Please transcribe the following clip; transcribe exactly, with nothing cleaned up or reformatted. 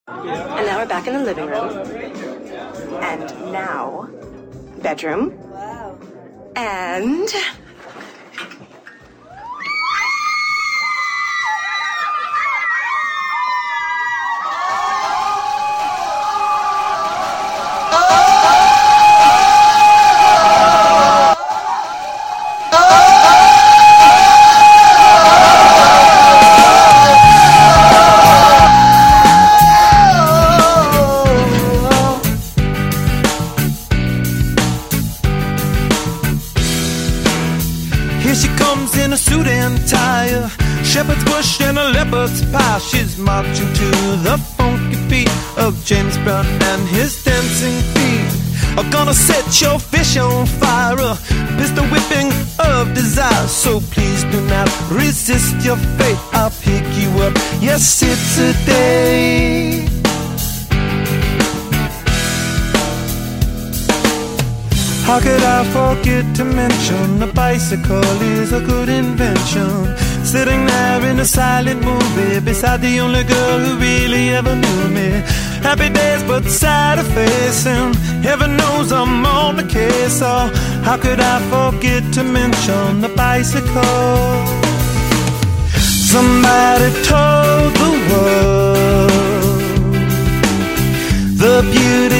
And now we're back in the living room. And now, bedroom. Wow. And... Here she comes in a suit and tie, shepherd's bush and a leopard's pie. She's marching to the funky beat of James Brown and his dancing feet. I'm gonna set your fish on fire, a pistol whipping of desire. So please do not resist your fate. I'll pick you up, yes, it's a day. How could I forget to mention a bicycle is a good invention? Sitting there in a silent movie beside the only girl who really ever knew me. Happy days but sad face, and heaven knows I'm on the case. Oh, how could I forget to mention the bicycle? Somebody told the world the beauty